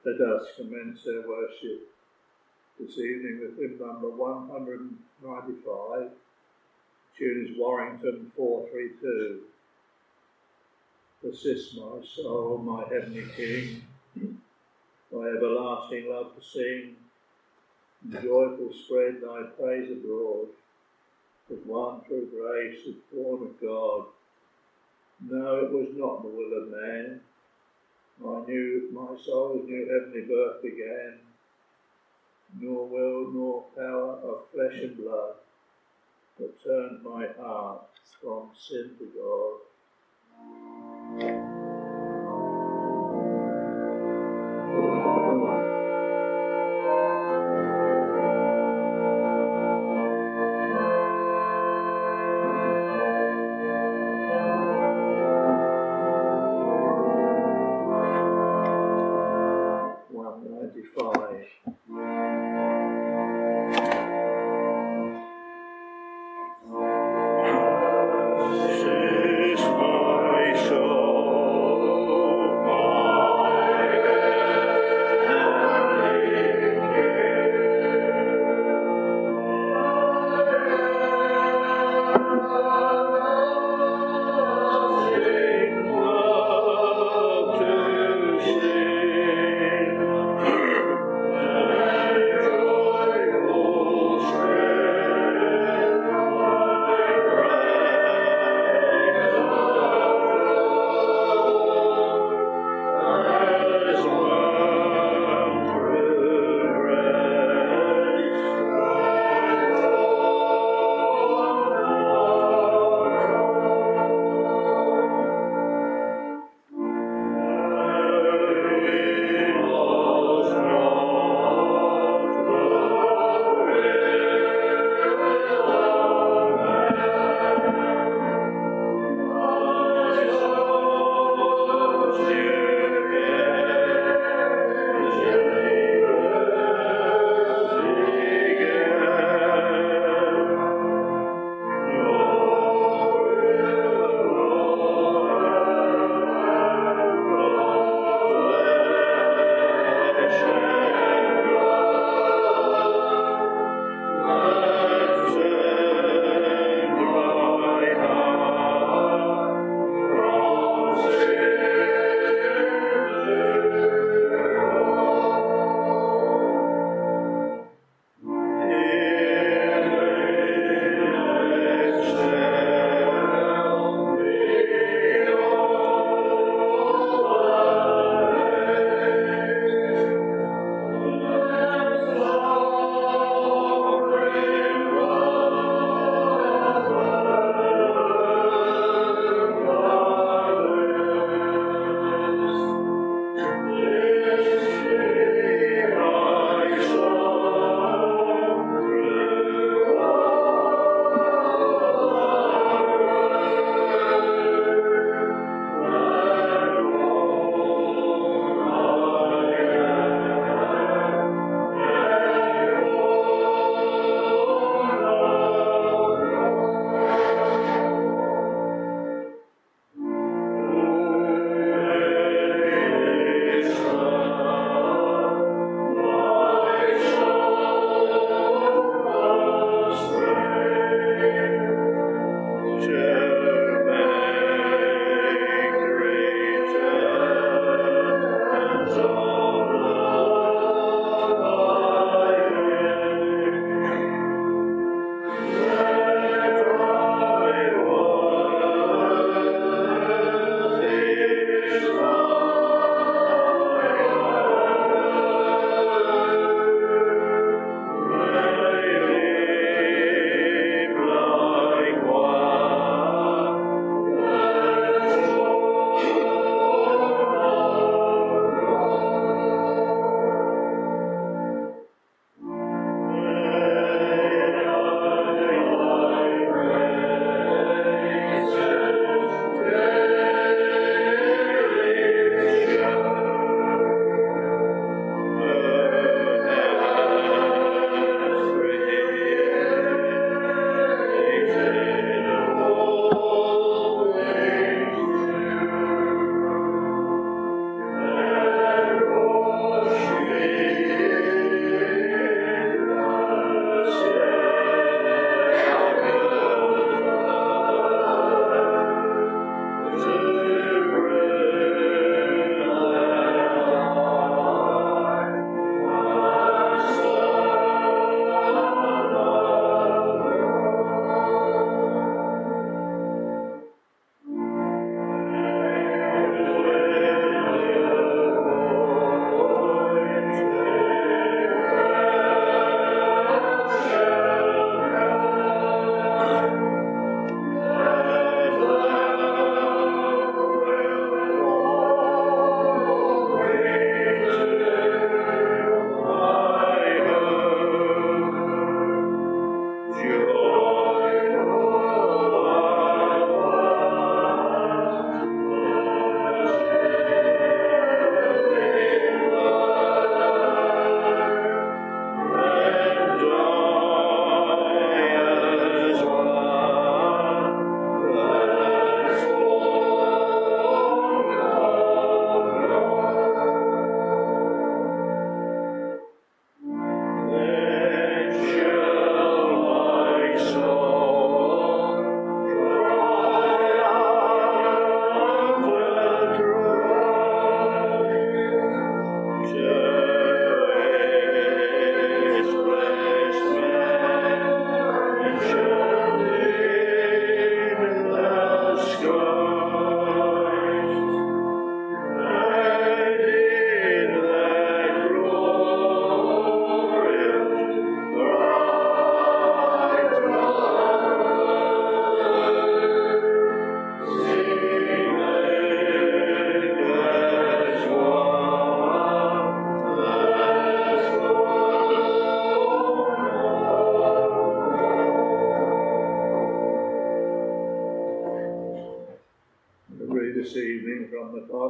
Let us commence our worship this evening with hymn number 195. Tune is Warrington 432. Persist my soul, my heavenly King, thy everlasting love to sing, and joyful spread thy praise abroad, as one through grace is born of God. No, it was not the will of man. My soul's new heavenly birth began, nor will nor power of flesh and blood, that turned my heart from sin to God. Persist my soul.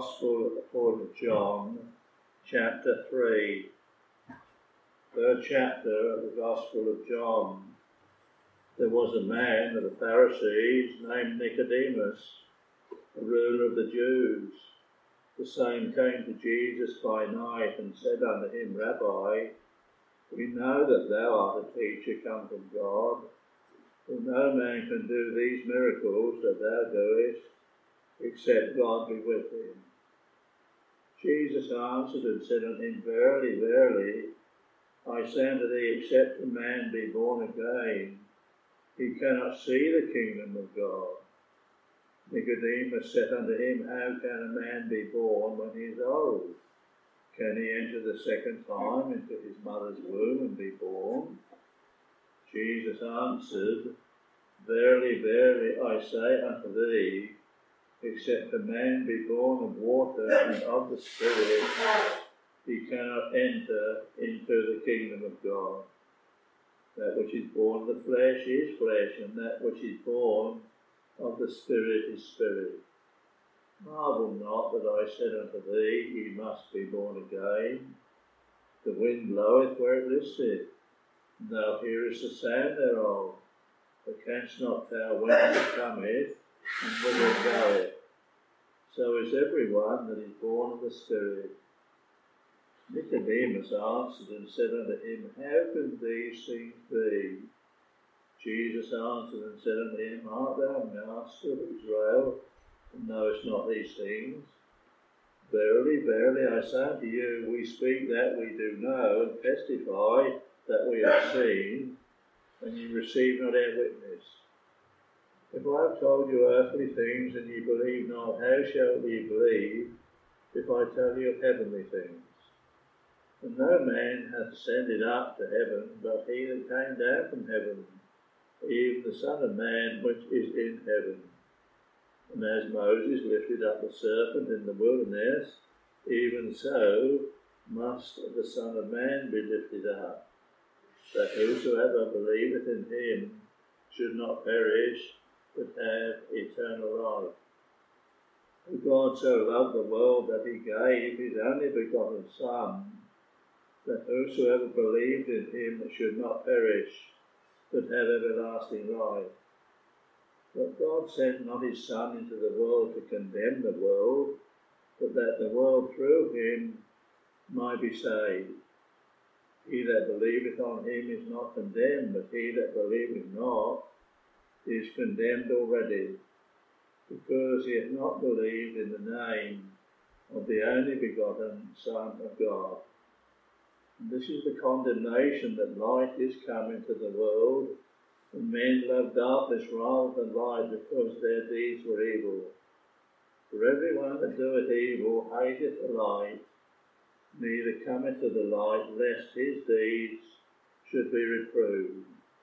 Gospel according to John, chapter 3. Third chapter of the Gospel of John. There was a man of the Pharisees named Nicodemus, a ruler of the Jews. The same came to Jesus by night and said unto him, Rabbi, we know that thou art a teacher come from God, for no man can do these miracles that thou doest, except God be with him. Jesus answered and said unto him, Verily, verily, I say unto thee, except a man be born again, he cannot see the kingdom of God. Nicodemus said unto him, How can a man be born when he is old? Can he enter the second time into his mother's womb and be born? Jesus answered, Verily, verily, I say unto thee, except a man be born of water and of the Spirit, he cannot enter into the kingdom of God. That which is born of the flesh is flesh, and that which is born of the Spirit is spirit. Marvel not that I said unto thee, Ye must be born again. The wind bloweth where it listeth, and thou hearest the sound thereof, but canst not tell whence it cometh, and whither it goeth. So is every one that is born of the Spirit. Nicodemus answered and said unto him, How can these things be? Jesus answered and said unto him, Art thou a master of Israel, and knowest not these things? Verily, verily, I say unto you, we speak that we do know, and testify that we have seen, and ye receive not our witness. If I have told you earthly things, and ye believe not, how shall ye believe if I tell you of heavenly things? And no man hath ascended up to heaven, but he that came down from heaven, even the Son of Man which is in heaven. And as Moses lifted up the serpent in the wilderness, even so must the Son of Man be lifted up, that whosoever believeth in him should not perish, but have eternal life. For God so loved the world that he gave his only begotten Son, that whosoever believed in him should not perish, but have everlasting life. But God sent not his Son into the world to condemn the world, but that the world through him might be saved. He that believeth on him is not condemned, but he that believeth not is condemned already, because he hath not believed in the name of the only begotten Son of God. And this is the condemnation, that light is come into the world, and men love darkness rather than light, because their deeds were evil. For every one that doeth evil hateth the light, neither cometh to the light, lest his deeds should be reproved.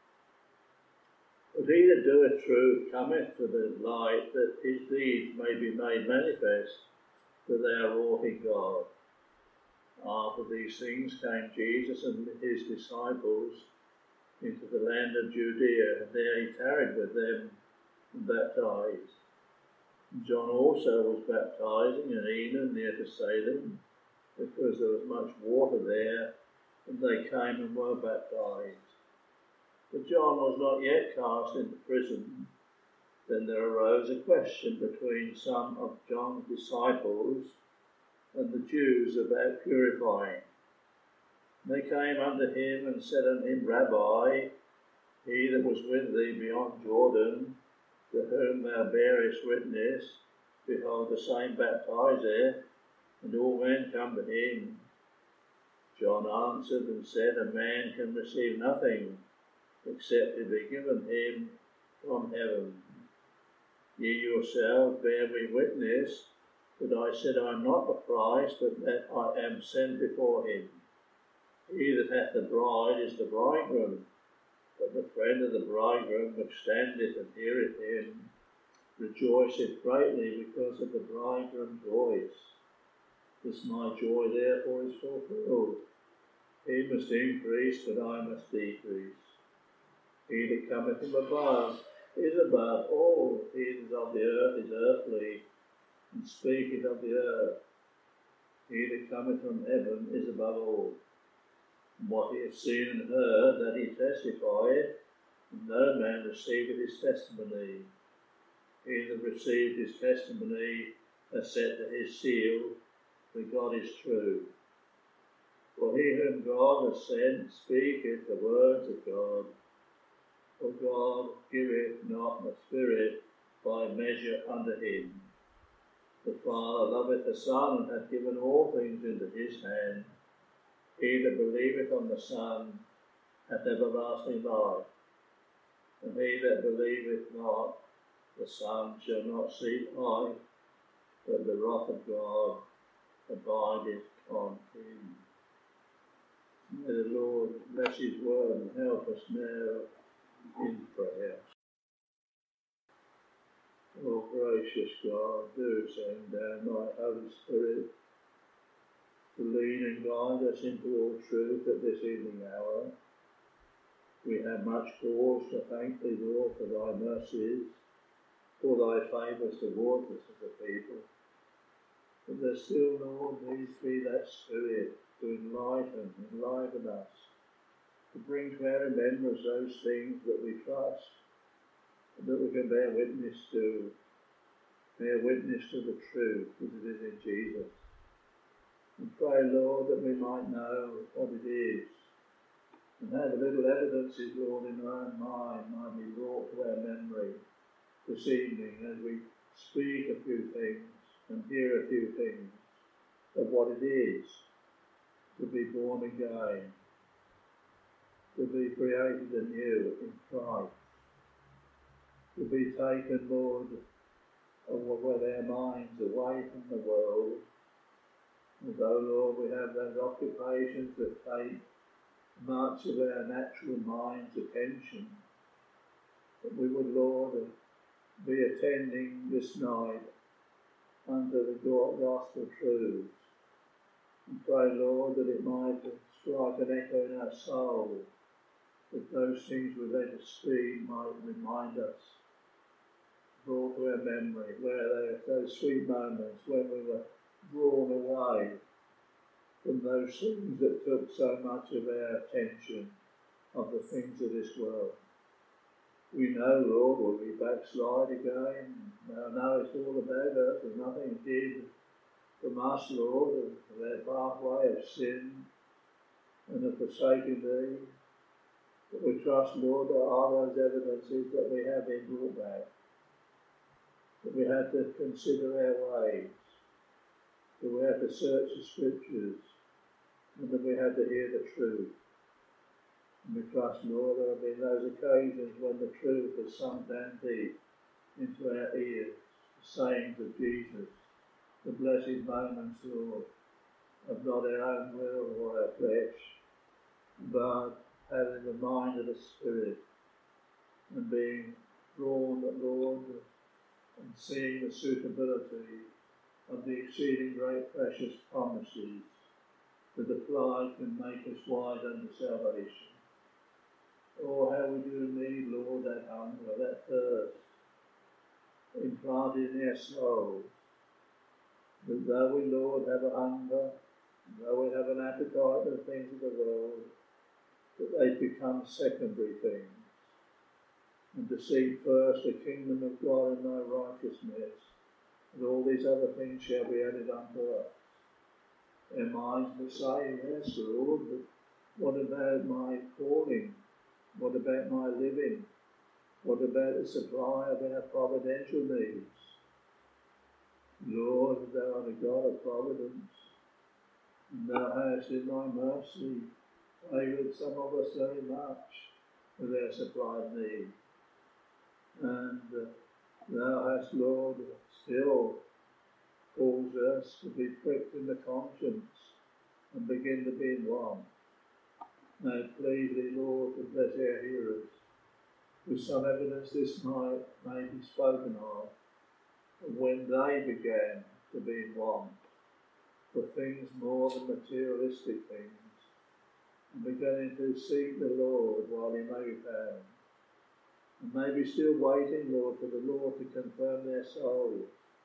But he that doeth truth cometh to the light, that his deeds may be made manifest, that they are wrought in God. After these things came Jesus and his disciples into the land of Judea, and there he tarried with them and baptized. And John also was baptizing in Enon near to Salem, because there was much water there, and they came and were baptized. But John was not yet cast into prison. Then there arose a question between some of John's disciples and the Jews about purifying. They came unto him and said unto him, Rabbi, he that was with thee beyond Jordan, to whom thou bearest witness, behold, the same baptizeth, and all men come to him. John answered and said, A man can receive nothing, except it be given him from heaven. Ye yourselves bear me witness, that I said I am not the Christ, but that I am sent before him. He that hath the bride is the bridegroom, but the friend of the bridegroom which standeth and heareth him rejoiceth greatly because of the bridegroom's voice. This my joy therefore is fulfilled. He must increase, but I must decrease. He that cometh from above is above all. He that is of the earth is earthly, and speaketh of the earth. He that cometh from heaven is above all. And what he hath seen and heard, that he testifieth, and no man receiveth his testimony. He that received his testimony hath set to his seal, that God is true. For he whom God hath sent speaketh the words of God. For God giveth not the Spirit by measure unto him. The Father loveth the Son, and hath given all things into his hand. He that believeth on the Son hath everlasting life, and he that believeth not the Son shall not see life, but the wrath of God abideth on him. May the Lord bless his word and help us now in prayer. Oh gracious God, do send down thy Holy Spirit to lead and guide us into all truth at this evening hour. We have much cause to thank thee, Lord, for thy mercies, for thy favours towards us as a people. But there still, Lord, needs to be that Spirit to enliven us, to bring to our remembrance those things that we trust, and that we can bear witness to the truth as it is in Jesus. And pray, Lord, that we might know what it is, and have a little evidences, Lord, in our own mind might be brought to our memory this evening as we speak a few things and hear a few things of what it is to be born again, to be created anew in Christ, to be taken, Lord, with our minds away from the world. And though, Lord, we have those occupations that take much of our natural mind's attention, that we would, Lord, be attending this night unto the gospel truths. And pray, Lord, that it might strike an echo in our soul, that those things we let us speak might remind us, brought to our memory, where there are those sweet moments when we were drawn away from those things that took so much of our attention, of the things of this world. We know, Lord, will we backslide again? No, it's all about us, and nothing hid from us, Lord, of our pathway of sin and of forsaking thee. But we trust, Lord, there are those evidences that we have been brought back, that we have to consider our ways, that we have to search the Scriptures, and that we have to hear the truth. And we trust, Lord, there have been those occasions when the truth has sunk down deep into our ears, the sayings of Jesus, the blessed moments, Lord, of not our own will or our flesh, but having the mind of the Spirit, and being drawn, Lord, and seeing the suitability of the exceeding great precious promises that applied can make us wise unto salvation. Oh, how we do need, Lord, that hunger, that thirst, implanted in our souls, that though we, Lord, have a hunger, though we have an appetite for the things of the world, that they become secondary things, and to seek first the kingdom of God and thy righteousness, and all these other things shall be added unto us. Our minds will say, yes, Lord, but what about my calling? What about my living? What about the supply of our providential needs? Lord, thou art a God of providence, and thou hast in thy mercy favoured some of us very much with our supply of need. And thou hast, Lord, still caused us to be pricked in the conscience and begin to be in want. May it please thee, Lord, to bless our hearers, with some evidence this night may be spoken of when they began to be in want for things more than materialistic things, and beginning to seek the Lord while he may be found, and maybe still waiting, Lord, for the Lord to confirm their souls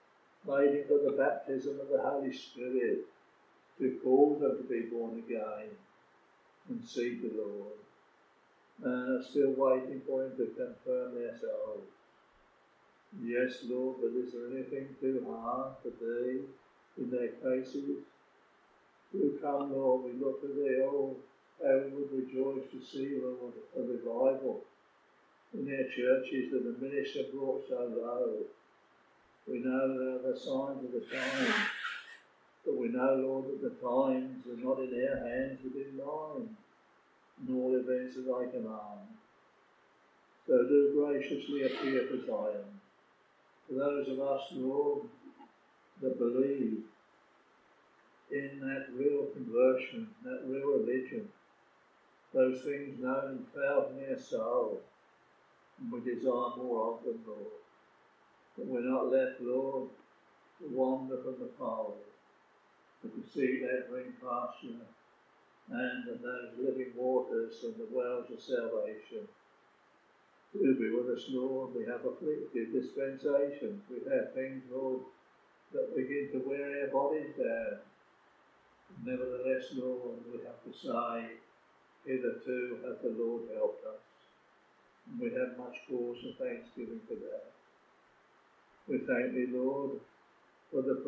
waiting for the baptism of the Holy Spirit to cause them to be born again and seek the Lord, and are still waiting for him to confirm their souls. Yes, Lord, but is there anything too hard for thee in their cases? Do come, Lord, we look to thee, oh, how we would rejoice to see, Lord, a revival in their churches that the minister brought so low. We know there are the signs of the times, but we know, Lord, that the times are not in their hands but in thine, and all events that thy command. So do graciously appear for Zion, for those of us, Lord, that believe in that real conversion, that real religion, those things known and felt in their soul, and we desire more of them, Lord. That we're not left, Lord, to wander from the fold, but to seek that green pasture and those living waters and the wells of salvation. Do be with us, Lord. We have afflicted dispensations. We have things, Lord, that begin to wear our bodies down. Nevertheless, Lord, we have to say, hitherto hath the Lord helped us. And we have much cause of thanksgiving for that. We thank thee, Lord, for the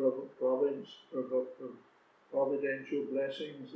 providential blessings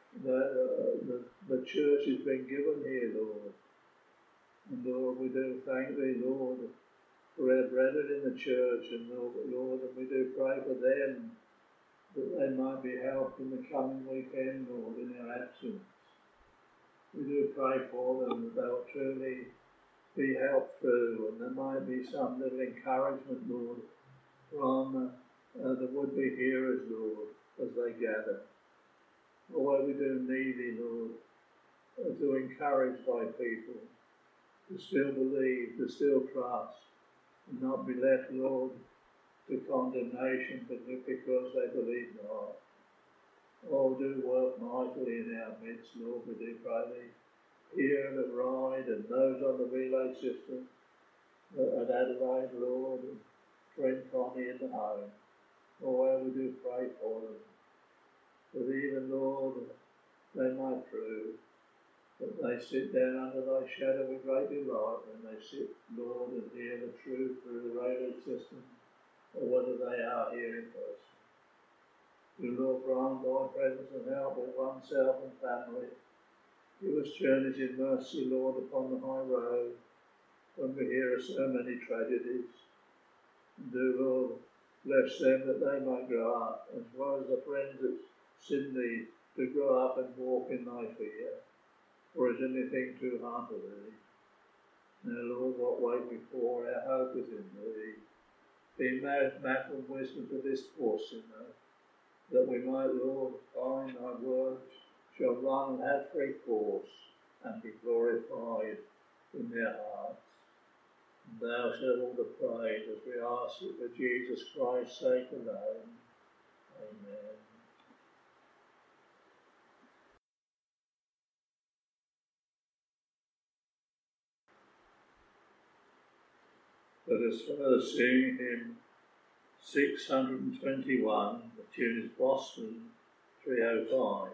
that the church has been given here, Lord. And Lord, we do thank thee, Lord, for our brethren in the church, and Lord, and we do pray for them, that they might be helped in the coming weekend, Lord, in their absence. We do pray for them that they'll truly be helped through, and there might be some little encouragement, Lord, from the would-be hearers, Lord, as they gather. Oh, we do need thee, Lord, to encourage thy people, to still believe, to still trust, and not be left, Lord, to condemnation, but because they believe not. Oh, do work mightily in our midst, Lord, we do pray thee, here at Ryde and those on the relay system, at Adelaide, Lord, and friend Connie in the home. Oh, how we do pray for them, that even, Lord, they might prove that they sit down under thy shadow with great delight when they sit, Lord, and hear the truth through the radio system, or whether they are here in person. Do, Lord, grant thy presence and help with oneself and family. Give us journeys in mercy, Lord, upon the high road, when we hear of so many tragedies. And do, Lord, bless them that they might grow up, as well as the friends that sin thee, to grow up and walk in thy fear. Or is anything too hard for thee? Now, Lord, what wait we for? Our hope is in thee. Be mouth and wisdom to this poor sinner, that we might, Lord, find thy words shall run and have free course, and be glorified in their hearts. And thou shalt all the praise, as we ask it for Jesus Christ's sake alone. Amen. Let us further sing hymn 621, the tune is Boston 305.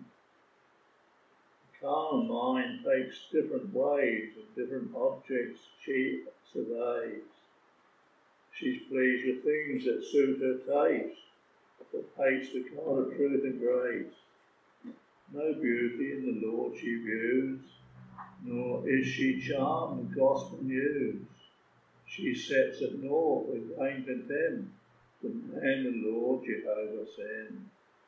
The carnal mind takes different ways and different objects she surveys. She's pleased with things that suit her taste, but hates the God of truth and grace. No beauty in the Lord she views, nor is she charmed with gospel news. She sets at naught with vain contempt the man the Lord Jehovah sent.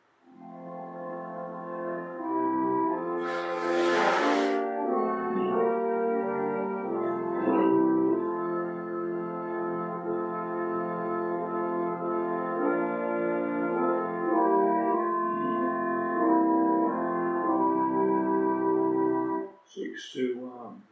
621.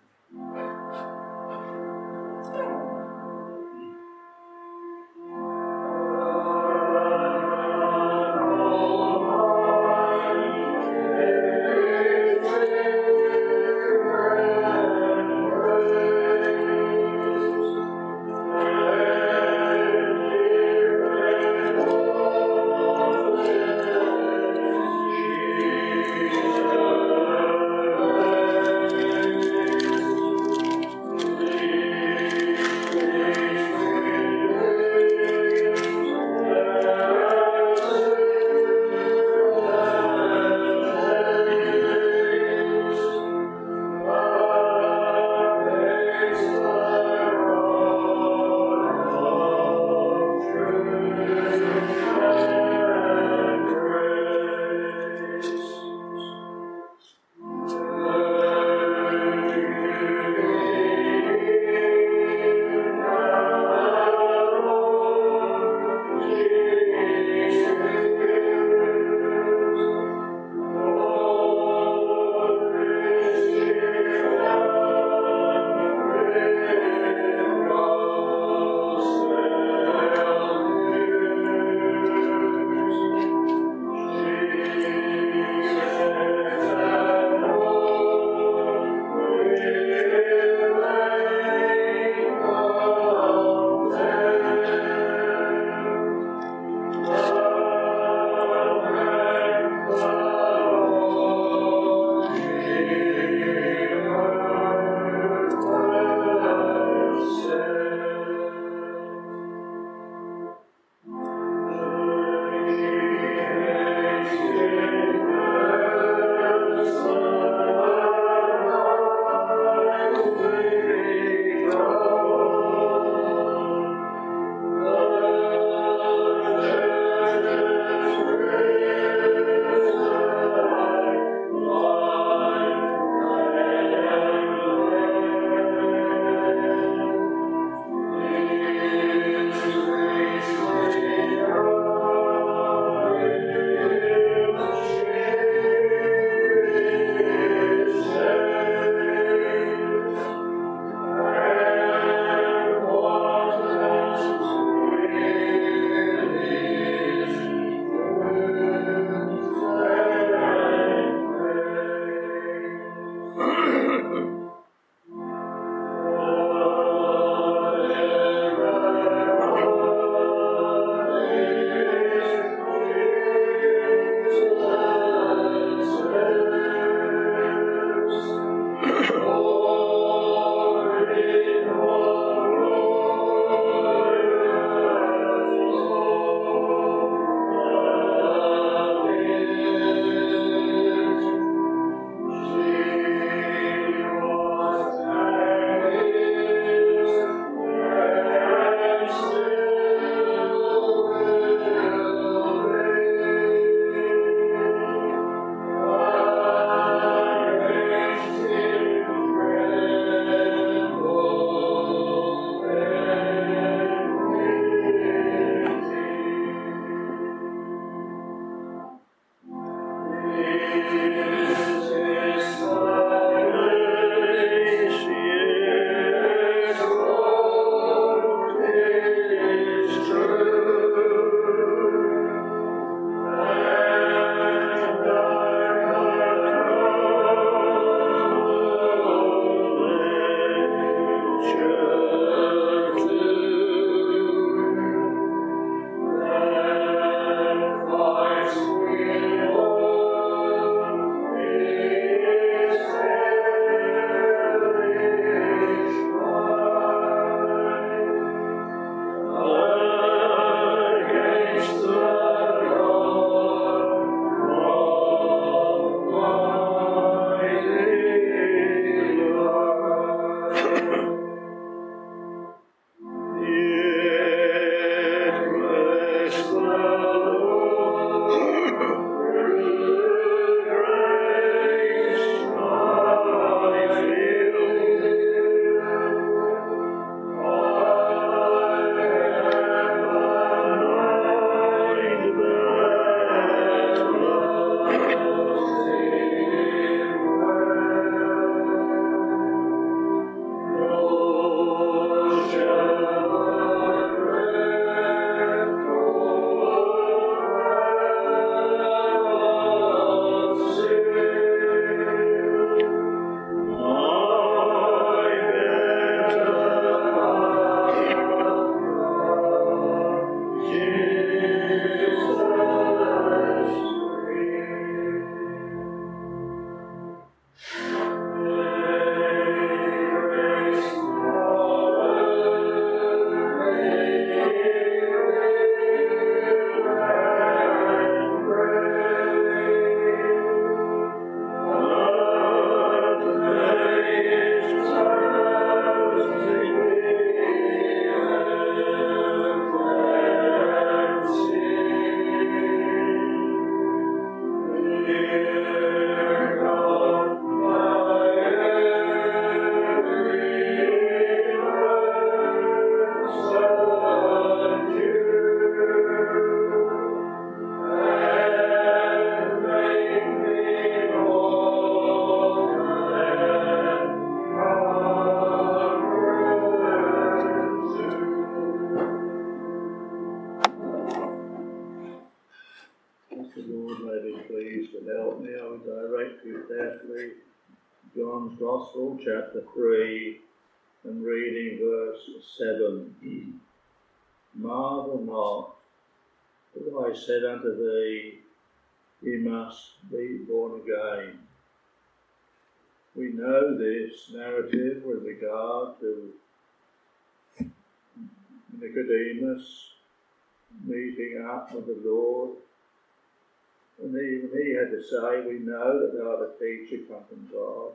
Now we direct you carefully John's Gospel, chapter 3, and reading verse 7. Marvel not that I said unto thee, ye must be born again. We know this narrative with regard to Nicodemus meeting up with the Lord. And even he had to say, we know that thou art a teacher come from God.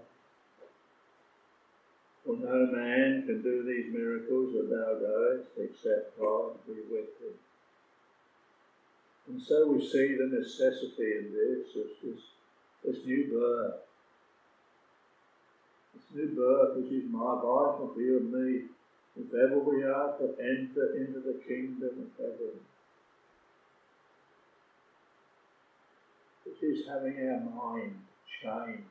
For no man can do these miracles that thou doest, except God be with thee. And so we see the necessity in this new birth. This new birth, which is my vital for you and me, if ever we are to enter into the kingdom of heaven. It is having our mind changed.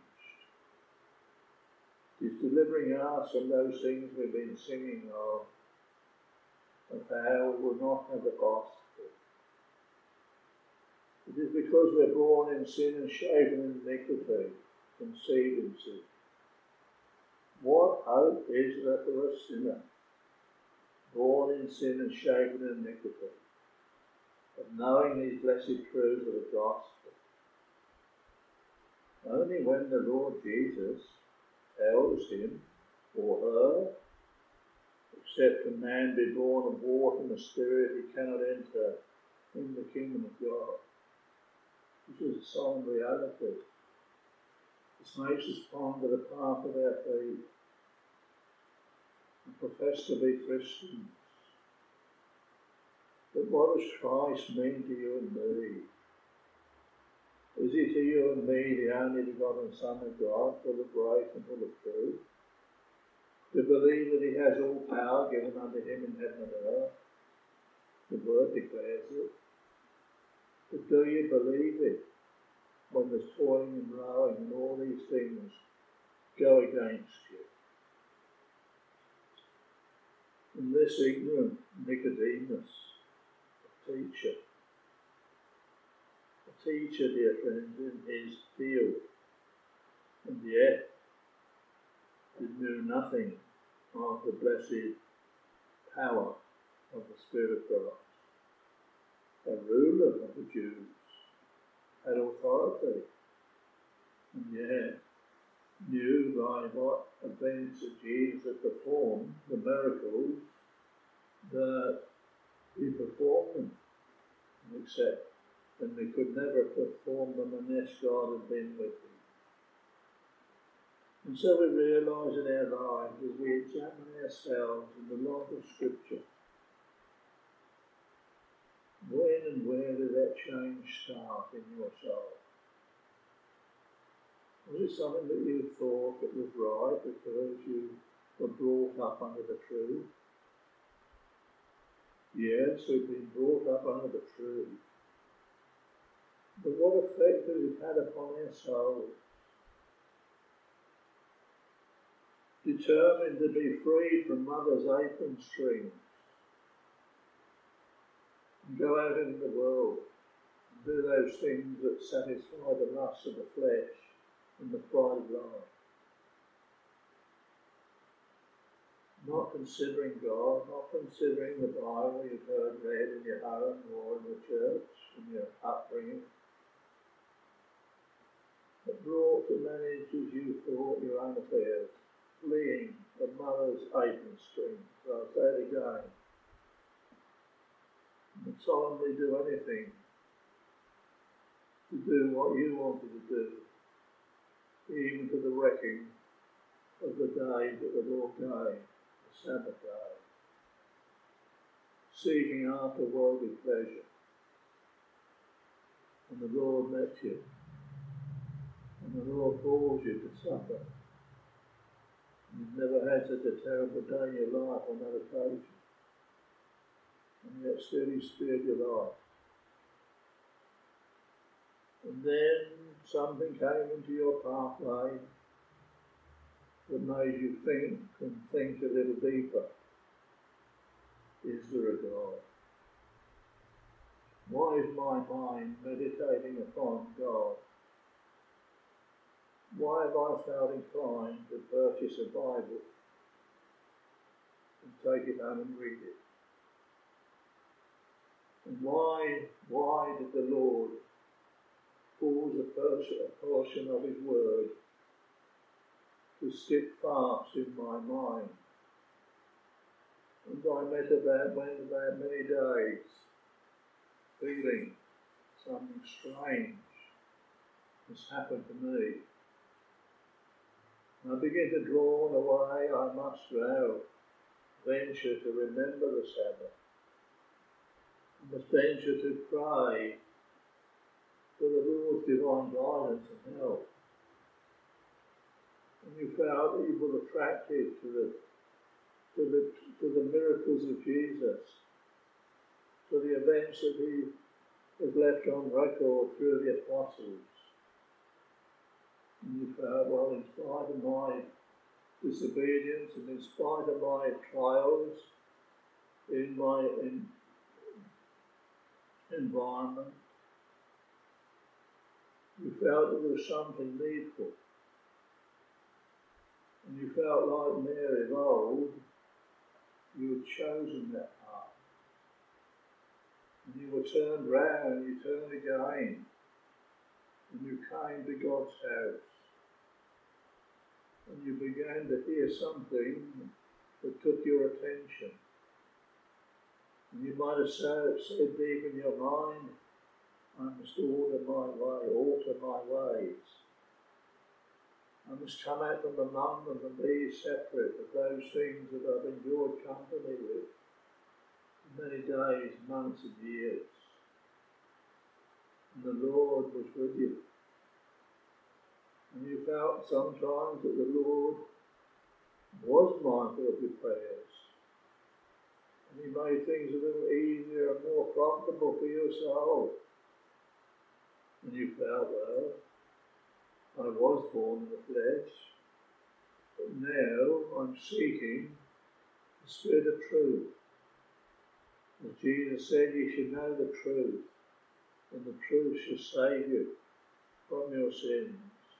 It is delivering us from those things we've been singing of how we will not have the gospel. It is because we're born in sin and shapen in iniquity, conceived in sin. What hope is there for a sinner, born in sin and shapen in iniquity, of knowing these blessed truths of the gospel? Only when the Lord Jesus tells him or her, except a man be born of water and the Spirit, he cannot enter in the kingdom of God. This is a solemn reality. This makes us ponder the path of our faith and profess to be Christians. But what does Christ mean to you and me? Is he to you and me the only begotten Son of God, full of grace and full of truth? To believe that he has all power given unto him in heaven and earth? The word declares it. But do you believe it when there's toiling and rowing and all these things go against you? And this ignorant Nicodemus, a teacher, dear friends, in his field, and yet he knew nothing of the blessed power of the Spirit of God. A ruler of the Jews had authority, and yet knew by what events that Jesus had performed, the miracles, that he performed them, except and they could never perform them unless God had been with them. And so we realise in our lives, as we examine ourselves in the light of Scripture, when and where did that change start in your soul? Was it something that you thought it was right because you were brought up under the truth? Yes, we've been brought up under the truth. But what effect has it had upon our souls? Determined to be freed from mother's apron strings and go out into the world and do those things that satisfy the lust of the flesh and the pride of life. Not considering God, not considering the Bible you've heard read in your home or in the church, in your upbringing, but brought to manage as you thought your own affairs, fleeing the mother's apron strings. So I'll say it again. And solemnly do anything to do what you wanted to do, even to the wrecking of the day that the Lord gave, the Sabbath day, seeking after worldly pleasure. And the Lord met you. And the Lord calls you to suffer. You've never had such a terrible day in your life on that occasion. And yet still he spared your life. And then something came into your pathway that made you think a little deeper. Is there a God? Why is my mind meditating upon God why have I felt inclined to purchase a Bible and take it home and read it? And why did the Lord cause a portion of his word to stick fast in my mind? And I went about many days feeling something strange has happened to me. And I begin to draw away. I must now venture to remember the Sabbath. I must venture to pray for the Lord's divine guidance and help. And you felt that you were attracted to the miracles of Jesus, to the events that he has left on record through the apostles. And you felt, well, in spite of my disobedience and in spite of my trials in my environment, you felt there was something needful. And you felt like Mary of old, you had chosen that path. And you were turned round, you turned again, and you came to God's house. And you began to hear something that took your attention. And you might have said deep in your mind, I must alter my ways. I must come out from among them and be separate of those things that I've enjoyed company with for many days, months and years. And the Lord was with you. And you felt sometimes that the Lord was mindful of your prayers. And he made things a little easier and more profitable for your soul. And you felt, well, I was born in the flesh, but now I'm seeking the Spirit of truth. As Jesus said, you should know the truth, and the truth shall save you from your sins.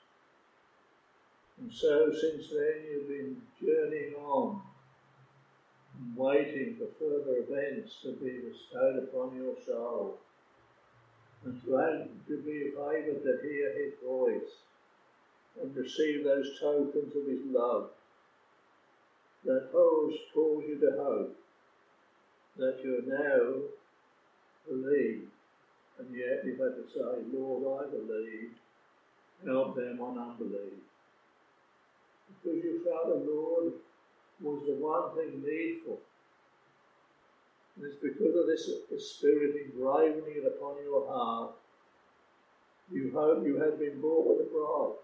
And so since then you've been journeying on and waiting for further events to be bestowed upon your soul, and to be able to hear his voice and receive those tokens of his love that cause you to hope that you now believe, and yet you've had to say, Lord, I believe, help them on unbelief. Because you felt the Lord was the one thing needful. And it's because of this Spirit engravening it upon your heart, you hope you had been bought with a price.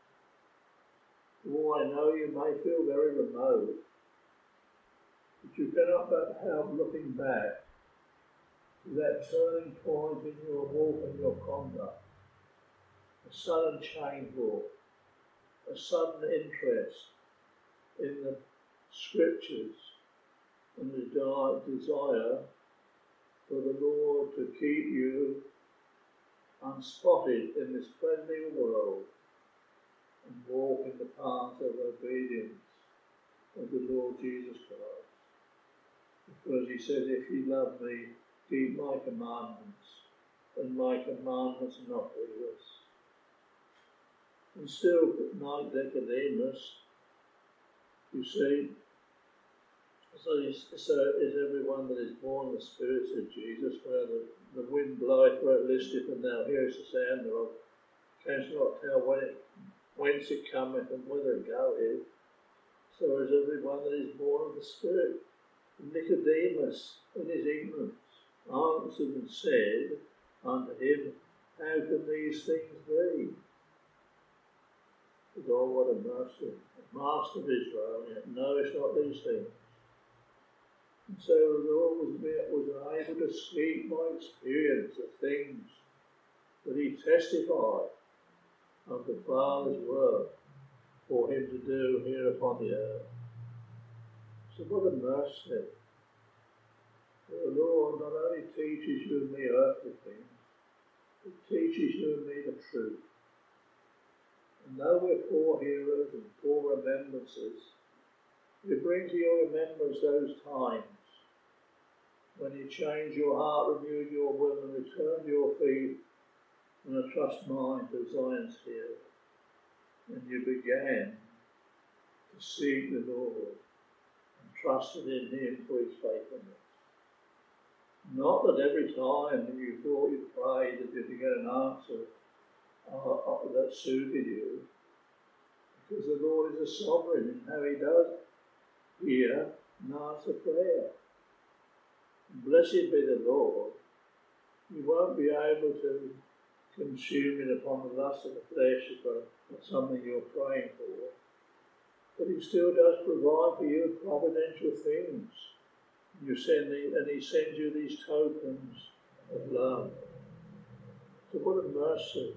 Oh, I know you may feel very remote, but you cannot but help looking back to that turning point in your walk and your conduct, a sudden change walk, a sudden interest in the Scriptures, and the desire for the Lord to keep you unspotted in this friendly world and walk in the path of obedience of the Lord Jesus Christ. Because he says, if you love me, keep my commandments, and my commandments are not grievous. And still, like Nicodemus, you see, so is everyone that is born of the Spirit, said Jesus, where the wind bloweth where it listeth, and thou hearest the sound thereof, canst not tell whence it cometh and whither it goeth. So is everyone that is born of the Spirit. And Nicodemus, in his ignorance, answered and said unto him, how can these things be? Oh, what a mercy. Master of Israel, yet knowest not these things. And so the Lord was able to speak by experience of things that he testified of the Father's work for him to do here upon the earth. So what a mercy. The Lord not only teaches you and me earthly things, it teaches you and me the truth. And though we're poor hearers and poor remembrances, we bring to your remembrance those times when you changed your heart, renewed your will, and returned your feet and a trust mind to Zion's hill. And you began to seek the Lord and trusted in him for his faithfulness. Not that every time you thought you prayed that you'd get an answer that suited you, because the Lord is a sovereign in how he does hear and answer prayer. And blessed be the Lord. You won't be able to consume it upon the lust of the flesh for something you're praying for, but he still does provide for you providential things. And he sends you these tokens of love. So what a mercy.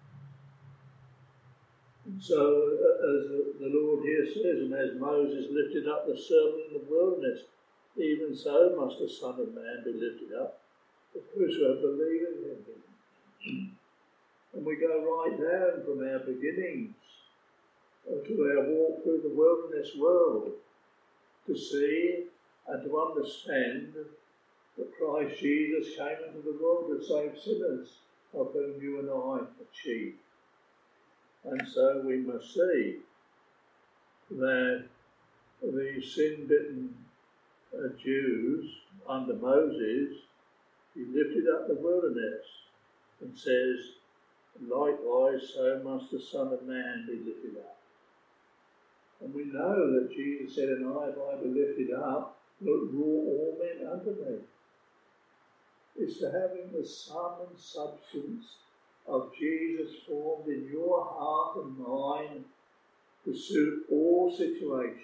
And so, as the Lord here says, and as Moses lifted up the serpent in the wilderness, even so must the Son of Man be lifted up, that whosoever believeth in him. And we go right down from our beginnings to our walk through the wilderness world to see and to understand that Christ Jesus came into the world to save sinners, of whom you and I are chief. And so we must see that the sin-bitten Jews under Moses, he lifted up the wilderness and says, likewise so must the Son of Man be lifted up. And we know that Jesus said, and if I be lifted up, will draw all men unto me. It's to having the sum and substance of Jesus formed in your heart and mind to suit all situations.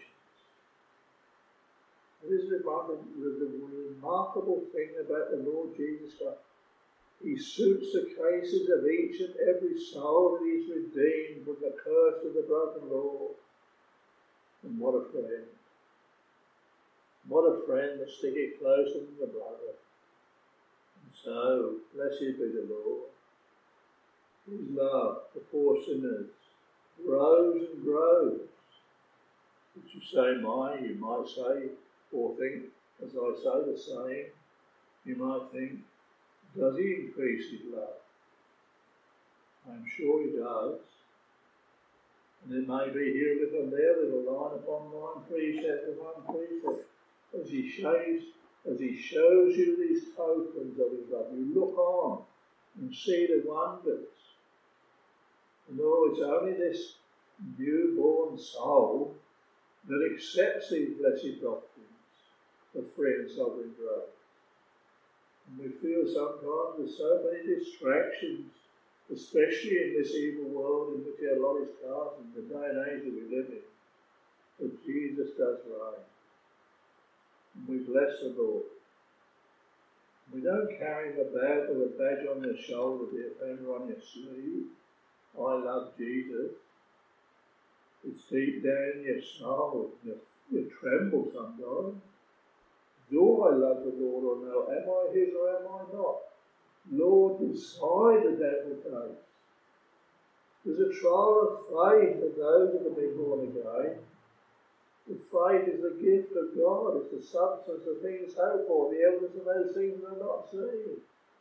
This is the remarkable thing about the Lord Jesus Christ. He suits the cases of each and every soul that he's redeemed from the curse of the broken law. And what a friend. What a friend that sticketh closer than the brother. And so, blessed be the Lord. His love for poor sinners grows and grows. If you say mine, you might say, or think, as I say the same, you might think, does he increase his love? I'm sure he does. And it may be here a little and there, little line upon line, precept upon precept, as he shows you these tokens of his love. You look on and see the wonders. And oh, it's only this newborn soul that accepts these blessed doctrines of free and sovereign grace. And we feel sometimes there's so many distractions, especially in this evil world in which our lot is cast, in the day and age that we live in, that Jesus does reign. And we bless the Lord. We don't carry him about with a badge on your shoulder, the offender on your sleeve. I love Jesus. It's deep down in your soul. You tremble sometimes. Do I love the Lord or no? Am I his or am I not? Lord, decide the devil case. There's a trial of faith for those that have been born again. The faith is the gift of God. It's the substance of things hoped for, the evidence of those things that are not seen.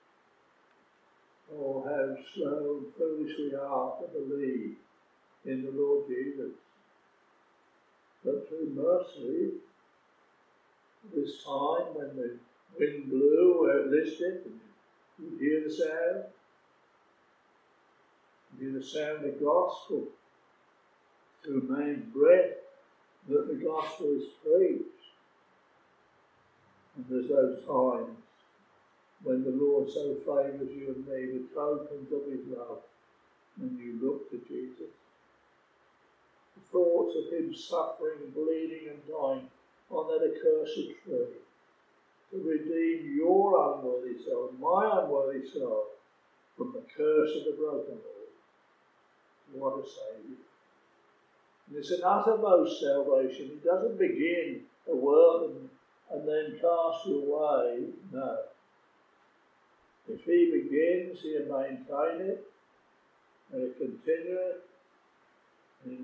Oh, how slow and foolish we are to believe in the Lord Jesus. But through mercy, this time when the wind blew where it listed, and you hear the sound, you hear the sound of the gospel through man's breath, that the gospel is preached. And there's those times when the Lord so favours you and me with tokens of his love, and you look to Jesus. The thoughts of him suffering, bleeding and dying on that accursed tree to redeem your unworthy soul, my unworthy soul, from the curse of the broken Lord. What a Saviour. And it's an uttermost salvation. He doesn't begin a work and then cast you away. No. If he begins, he'll maintain it, and he'll continue it,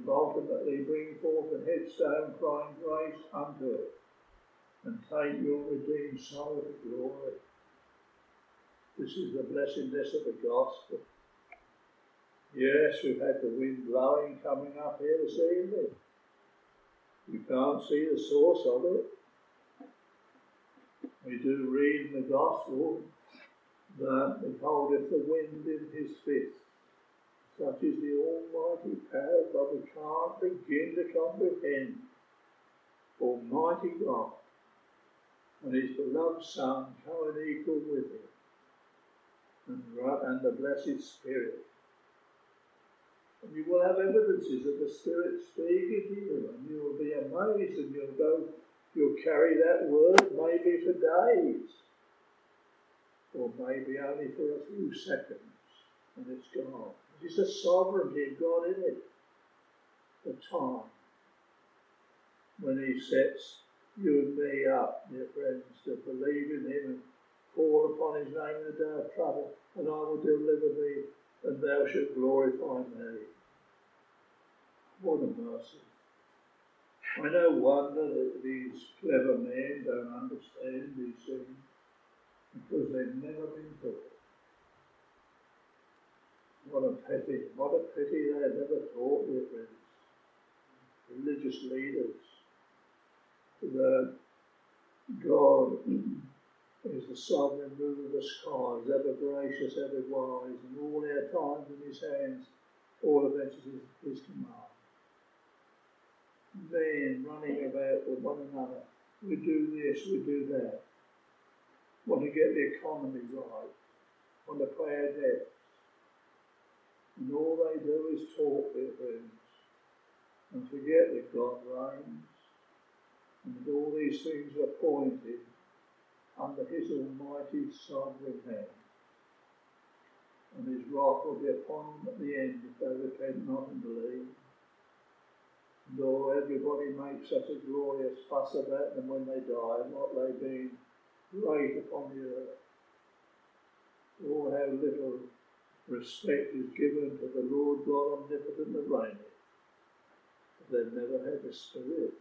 and ultimately bring forth a headstone crying grace unto it, and take your redeemed soul to glory. This is the blessedness of the gospel. Yes, we've had the wind blowing coming up here this evening. You can't see the source of it. We do read in the gospel that he holdeth the wind in his fist. Such is the almighty power, but we can't begin to comprehend. Almighty God and his beloved Son co-equal with him, and the blessed Spirit. And you will have evidences of the Spirit speaking to you, and you will be amazed, and you'll carry that word maybe for days, or maybe only for a few seconds, and it's gone. It's the sovereignty of God in it. The time when he sets you and me up, dear friends, to believe in him and call upon his name in the day of trouble, and I will deliver thee, and thou shalt glorify me. What a mercy. I no wonder that these clever men don't understand these things, because they've never been taught. What a pity they have never taught their friends, religious leaders, that God is the sovereign ruler of the skies, ever gracious, ever wise, and all our times in his hands, all offences is his command. Men running about with one another, we do this, we do that, want to get the economy right, want to pay our debts, and all they do is talk, their friends, and forget that God reigns, and that all these things are appointed under his almighty sovereign hand. And his wrath will be upon them at the end if they repent not and believe. And though everybody makes such a glorious fuss about them when they die, what they've been great upon the earth, or how little respect is given to the Lord God omnipotent and reigneth. They've never had the Spirit.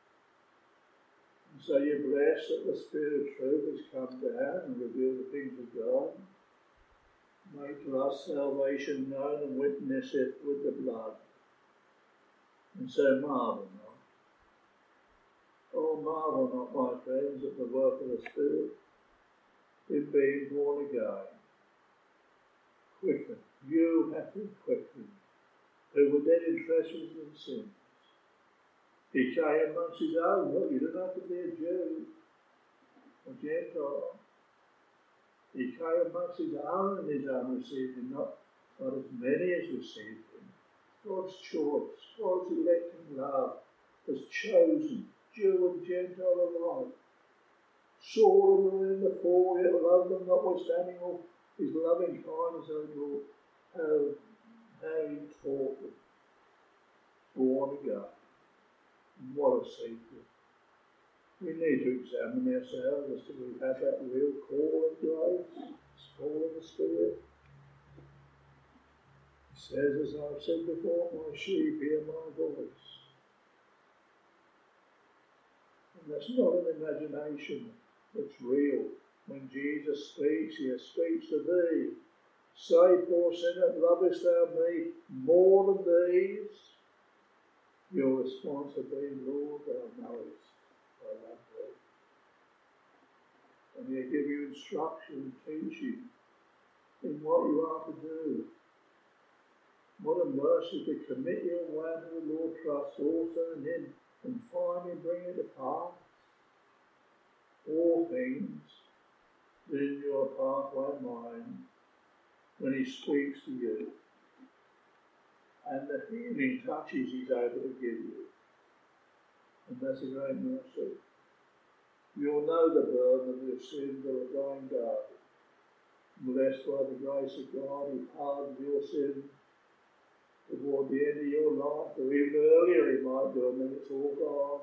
And so you're blessed that the Spirit of truth has come down and revealed the things of God, made to us salvation known, and witness it with the blood. And so marvel not. Oh, marvel not, my friends, at the work of the Spirit in being born again. Quicken. You have been quickened, who were dead in trespasses and sins. He came amongst his own. Well, you don't have to be a Jew, a Gentile. He came amongst his own, and his own received him, not as many as received him. God's choice, God's electing love has chosen Jew and Gentile alike. Saw them in the fall, yet loved them notwithstanding all his loving kindness over how he taught them. Born again. What a secret. We need to examine ourselves as to we have that real call of grace, call of the Spirit. He says, as I've said before, my sheep hear my voice. And that's not an imagination, it's real. When Jesus speaks, he speaks to thee. Say, poor sinner, lovest thou me more than these? Your response will be, Lord, thou knowest I love thee. And he'll give you instruction and teaching in what you are to do. What a mercy to commit your way to the Lord, trust also in him, and finally bring it to pass. All things in your pathway mind when he speaks to you. And the healing touches he's able to give you. And that's a great mercy. You'll know the burden of your sins that are going down. Blessed by the grace of God, he pardons your sins toward the end of your life, or even earlier he might do, and then it's all gone.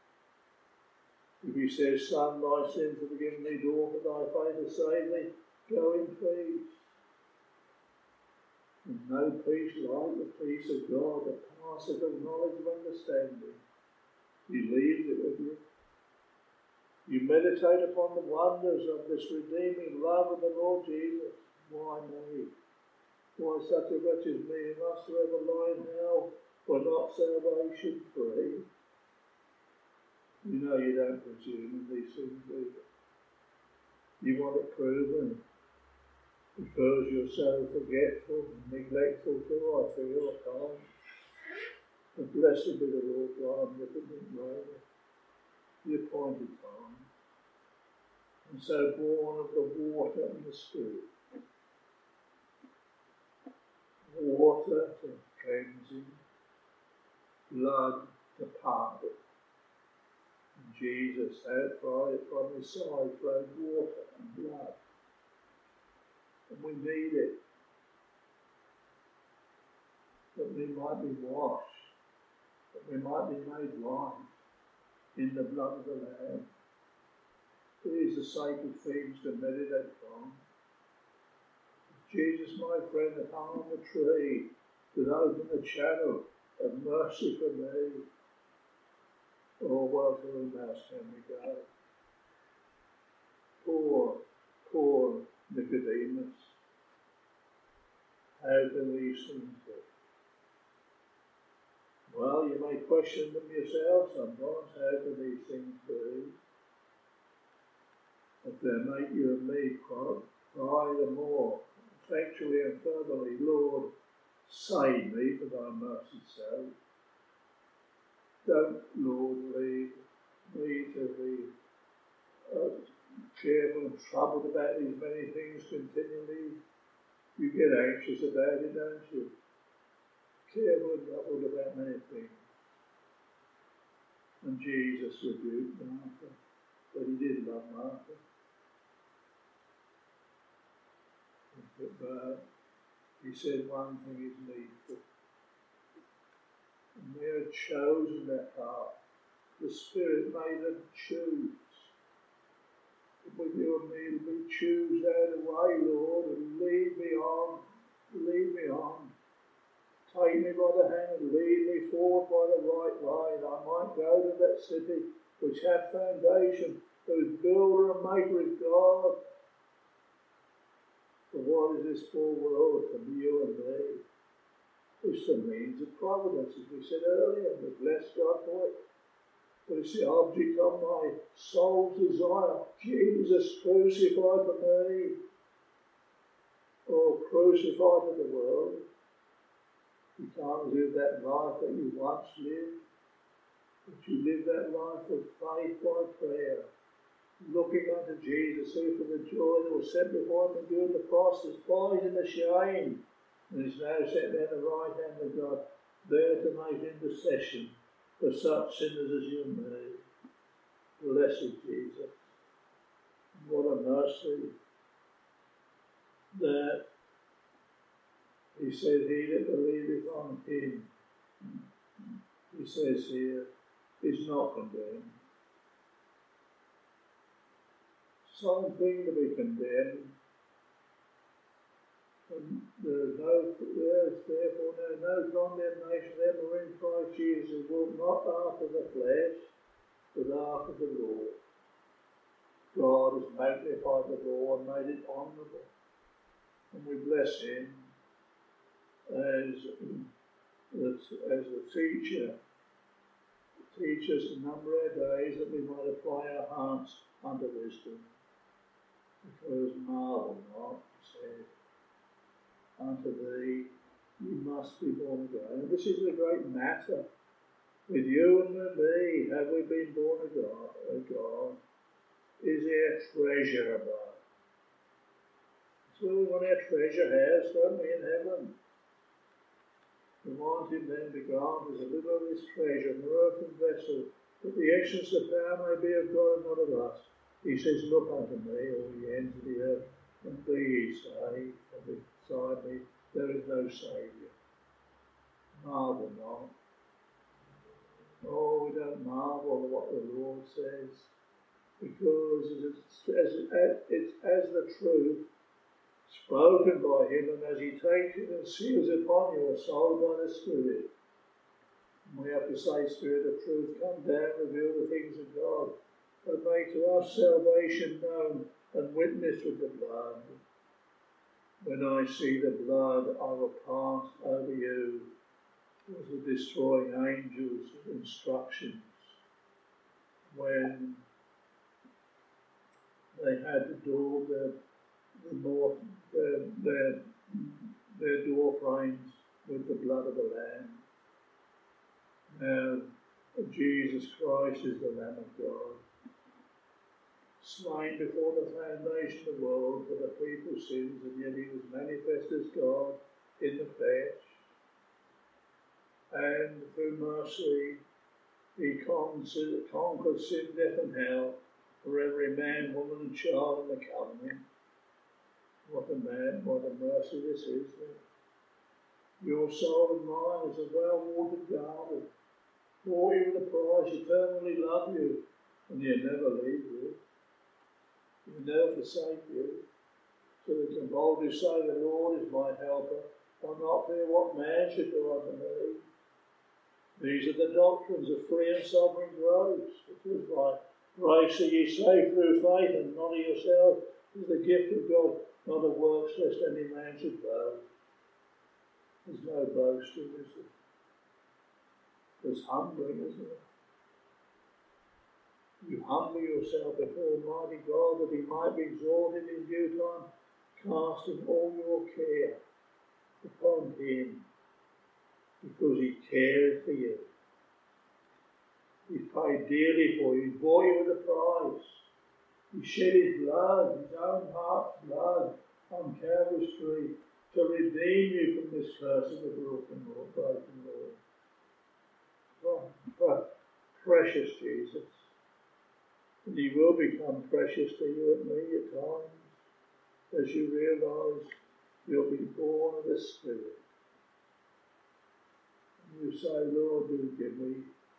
If he says, Son, thy sins are forgiven thee, daughter, thy faith has saved thee, go in peace. And no peace like the peace of God that answer of knowledge of understanding. He leaves it with you. You meditate upon the wonders of this redeeming love of the Lord Jesus. Why me? Why such a wretch as me must forever lie in hell for not salvation free? You know you don't presume in these things, do you? You want it proven because you're so forgetful and neglectful too, I feel at times. But blessed be the Lord God, omnipotent Lord, the appointed time. And so born of the water and the Spirit. Water for cleansing, blood to pardon. And Jesus outside from his side flowed water and blood. And we need it. That we might be washed. That we might be made white in the blood of the Lamb. These are sacred things to meditate on. Jesus, my friend, that hung on the tree, could open a channel of mercy for me. Oh, well, to whom else can we go? Poor Nicodemus. How can these things be? Well, you may question them yourself sometimes. How can these things be? If they make you and me cry the more effectually and fervently, Lord, save me for thy mercy's sake. Don't, Lord, lead me to be careful and troubled about these many things continually. You get anxious about it, don't you? Careful and troubled about many things. And Jesus rebuked Martha, but he did love Martha. But he said one thing is needful. And they had chosen that path. The Spirit made them choose. With you and me, we choose out of the way, Lord, and lead me on. Lead me on. Take me by the hand and lead me forward by the right way, that I might go to that city which hath foundation, whose builder and maker is God. But what is this poor world to you and me? It's the means of providence, as we said earlier, and we bless God for it. But it's the object of my soul's desire. Jesus crucified for me, or crucified for the world. You can't live that life that you once lived, but you live that life of faith by prayer, looking unto Jesus, who for the joy that was set before him endured the cross, despising the shame, and is now set down at the right hand of God, there to make intercession for such sinners as you and me. Blessed Jesus. What a mercy that he said, he that believeth on him, he says here, is not condemned. Something to be condemned. And there is therefore no condemnation them who are in Christ Jesus, who walk not after the flesh, but after the Lord. God has magnified the law and made it honourable. And we bless him as the teacher. Teach us to number our days that we might apply our hearts unto wisdom. Because marvel not, he said, unto thee you must be born again. And this is the great matter. With you and with me, have we been born of God? Is there treasure above? That's where we want our treasure house, don't we, in heaven? We want him then to grant us a little of this treasure, an earthen vessel, that the excellence of power may be of God and not of us. He says, look unto me, all ye ends of the earth, and be ye saved. For beside me there is no Saviour. Marvel not. Oh, we don't marvel at what the Lord says, because it's as the truth spoken by him, and as he takes it and seals it upon your soul by the Spirit. to say, Spirit of truth, come down, reveal the things of God, and make to us salvation known, and witness with the blood. When I see the blood, I will pass over you as the destroying angels' instructions. When they had to daub their door frames with the blood of the Lamb. Now, Jesus Christ is the Lamb of God, slain before the foundation of the world for the people's sins, and yet he was manifest as God in the flesh. And through mercy, he conquered sin, death, and hell for every man, woman, and child in the covenant. What a man, what a mercy this is. Your soul and mine is a well-watered garden. Bought you with a price, eternally love you, and he'll never leave you. He'll never forsake you. So we can boldly say, the Lord is my helper. I'll not fear what man should do unto me. These are the doctrines of free and sovereign grace. It is by grace are ye saved through faith, and not of yourself. It is the gift of God, not of works, lest any man should boast. There's no boasting, is there? There's humbling, isn't it? You humble yourself before Almighty God that he might be exalted in due time, casting all your care upon him, because he cared for you. He paid dearly for you. He bought you with a price. He shed his blood, his own heart's blood, on Calvary's tree to redeem you from this curse of the broken law. Oh, precious Jesus. And he will become precious to you and me at times, as you realise you'll be born of the Spirit. And you say, Lord, do give me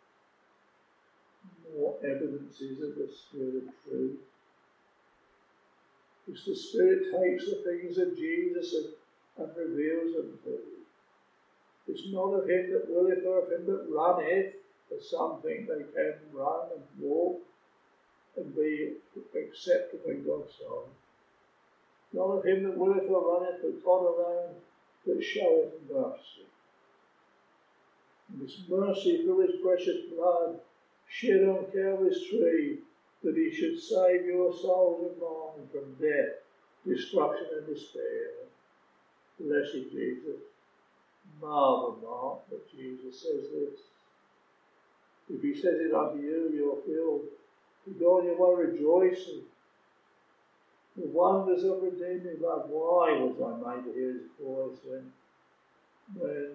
more evidences of the Spirit of truth. Because the Spirit takes the things of Jesus and reveals them to you. It's not of him that willeth or of him that runneth, but some think they can run and walk and be acceptable in God's sight. Not of him that willeth or runneth, but God alone that showeth mercy. And this mercy through his precious blood shed on Calvary's tree, that he should save your souls and mine from death, destruction and despair. Blessed Jesus. Marvel not that Jesus says this. If he says it unto you, you're filled. You go on your way rejoicing. The wonders of redeeming love. Why was I made to hear his voice when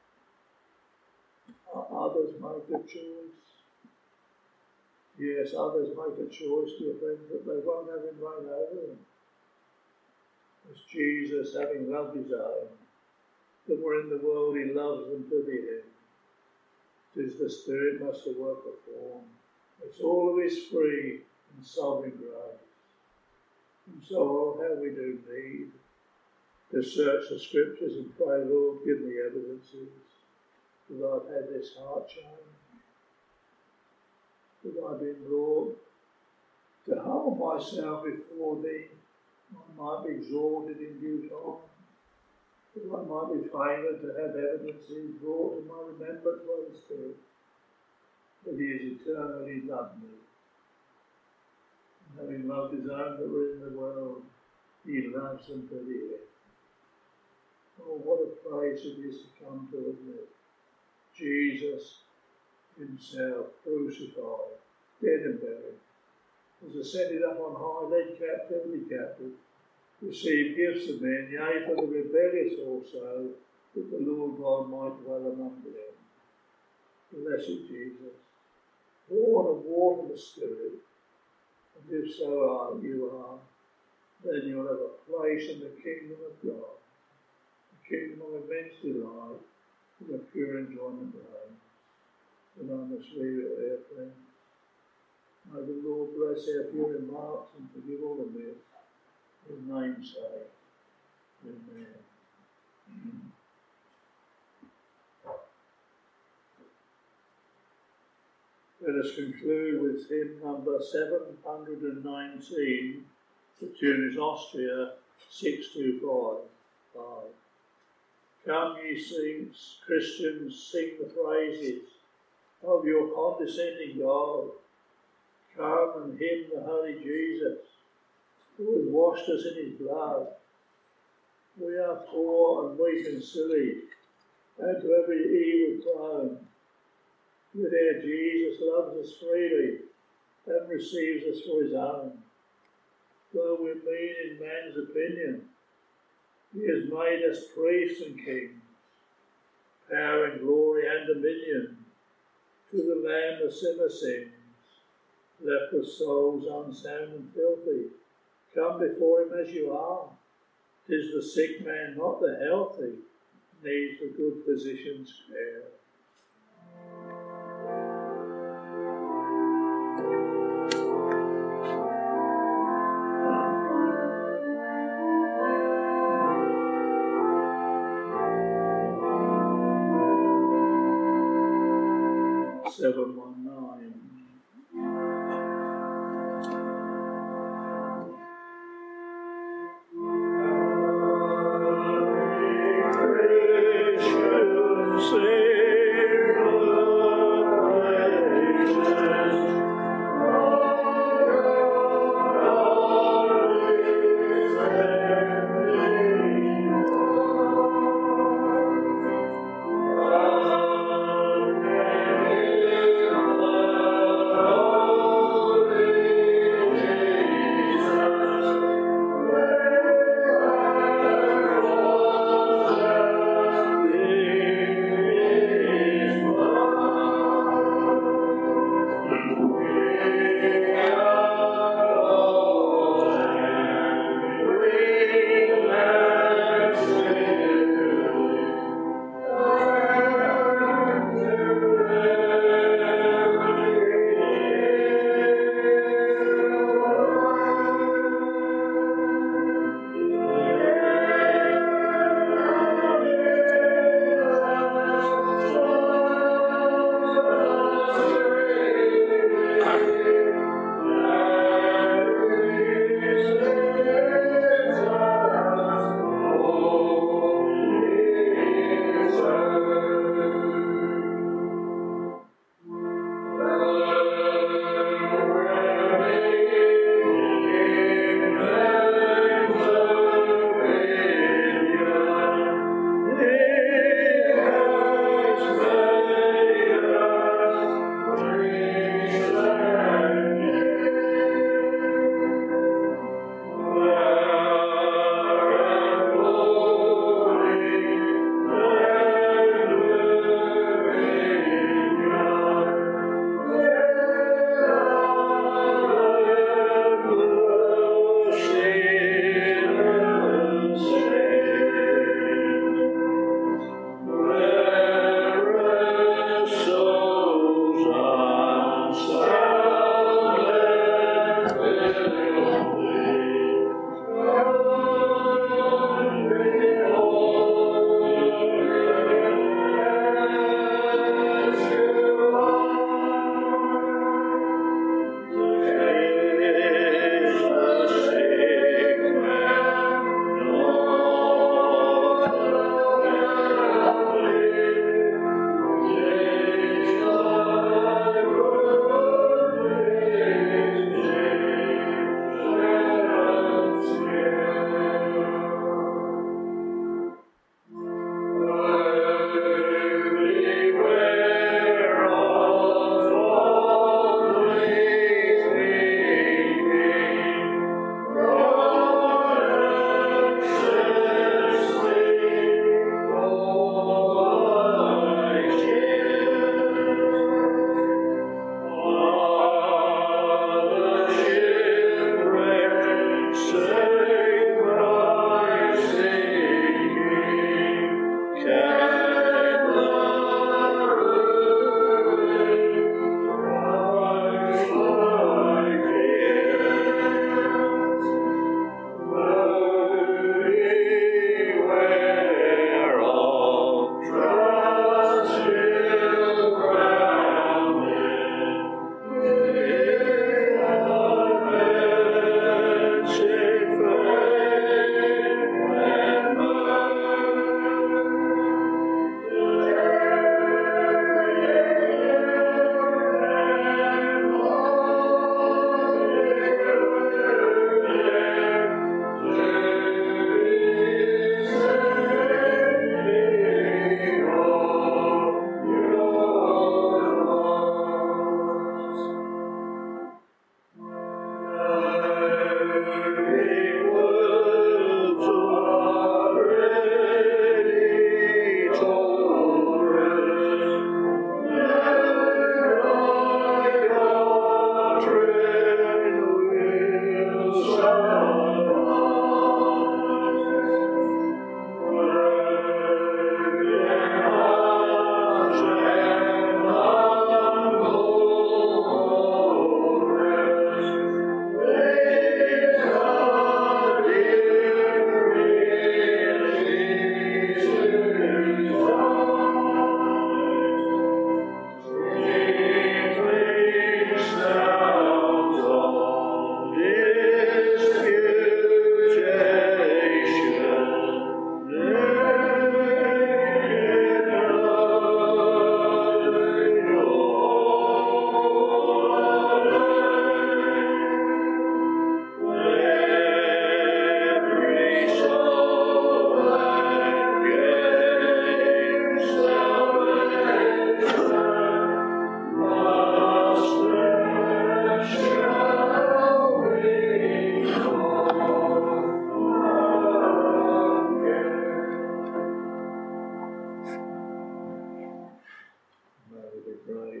others make a choice? Yes, others make a choice, dear friends, that they won't have him reign over them. As Jesus, having loved his own, that were in the world, he loves them to the end. 'Tis the Spirit must the work perform. It's all of his free and sovereign grace. And so, how we do need to search the Scriptures and pray, Lord, give me evidences that I've had this heart change, that I've been brought to humble myself before thee, I might be exalted in due time, that I might be favoured to have evidences brought to my remembrance by the Spirit, that he has eternally loved me. And having loved his own that were in the world, he loves them to the end. Oh, what a praise it is to come to admit. Jesus himself crucified, dead and buried, was ascended up on high, led captivity captive, received gifts of men, yea, for the rebellious also, that the Lord God might dwell among them. Blessed Jesus, born of water and the Spirit, and if so you are, then you'll have a place in the kingdom of God, a kingdom of immense delight, with a pure enjoyment reign. And I must leave it there, friends. May the Lord bless our few remarks and forgive all of this. In name's sake. Amen. Let us conclude with hymn number 719, the tune is Austria 625. Come ye saints, Christians, sing the praises of your condescending God. Come and hymn the holy Jesus, who has washed us in his blood. We are poor and weak and silly, and to every evil prone. Yet our Jesus loves us freely and receives us for his own. Though we're mean in man's opinion, he has made us priests and kings, power and glory and dominion, to the Lamb the sinner sings, left with souls unsound and filthy. Come before him as you are. 'Tis the sick man, not the healthy, needs the good physician's care. 719.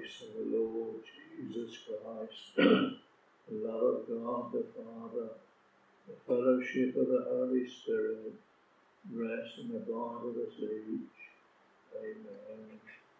grace of the Lord Jesus Christ, the love of God the Father, the fellowship of the Holy Spirit, rest and abide with us each. Amen.